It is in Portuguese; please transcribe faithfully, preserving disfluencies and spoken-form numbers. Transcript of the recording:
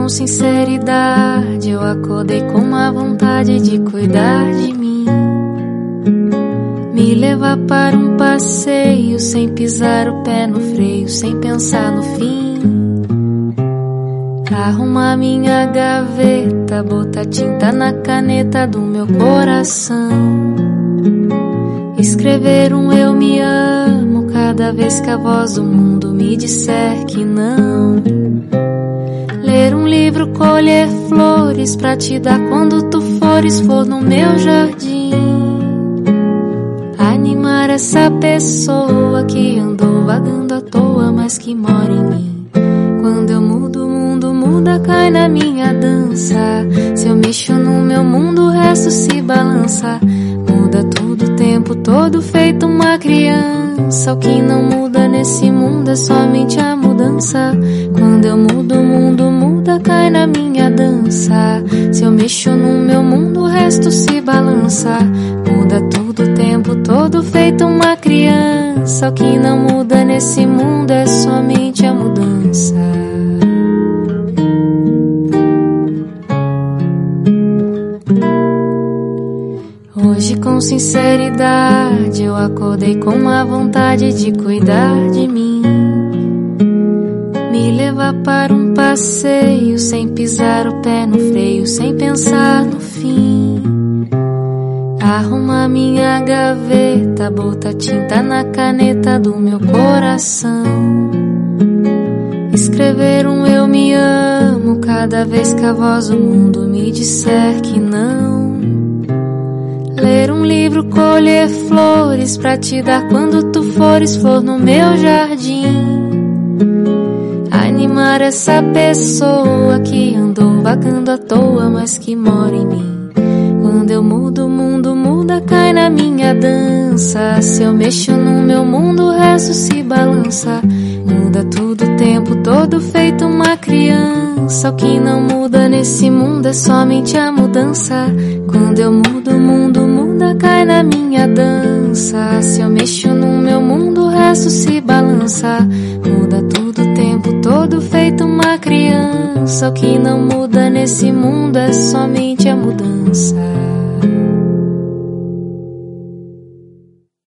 com sinceridade eu acordei com uma vontade de cuidar de mim, me levar para um passeio sem pisar o pé no freio, sem pensar no fim. Arrumar minha gaveta, botar tinta na caneta do meu coração, escrever um eu me amo cada vez que a voz do mundo me disser que não. Ler um livro, colher flores pra te dar quando tu fores flor no meu jardim. Animar essa pessoa que andou vagando à toa, mas que mora em mim. Quando eu mudo, o mundo muda, cai na minha dança. Se eu mexo no meu mundo, o resto se balança. Muda tudo o tempo todo, feito uma criança. O que não muda nesse mundo é somente a mudança. Quando eu mudo, o mundo muda, cai na minha dança. Se eu mexo no meu mundo, o resto se balança. Muda tudo o tempo todo, feito uma criança. O que não muda nesse mundo é somente a mudança. Hoje com sinceridade eu acordei com uma vontade de cuidar de mim, me levar para um passeio sem pisar o pé no freio, sem pensar no fim. Arrumar minha gaveta, botar tinta na caneta do meu coração, escrever um eu me amo cada vez que a voz do mundo me disser que não. Ler um livro, colher flores pra te dar quando tu fores flor no meu jardim. Animar essa pessoa que andou vagando à toa, mas que mora em mim. Quando eu mudo, o mundo muda, cai na minha dança. Se eu mexo no meu mundo, o resto se balança. Muda tudo o tempo todo, feito uma criança. O que não muda nesse mundo é somente a mudança. Quando eu mudo, o mundo muda, cai na minha dança. Se eu mexo no meu mundo, o resto se balança. Muda tudo o tempo todo, feito uma criança. O que não muda nesse mundo é somente a mudança.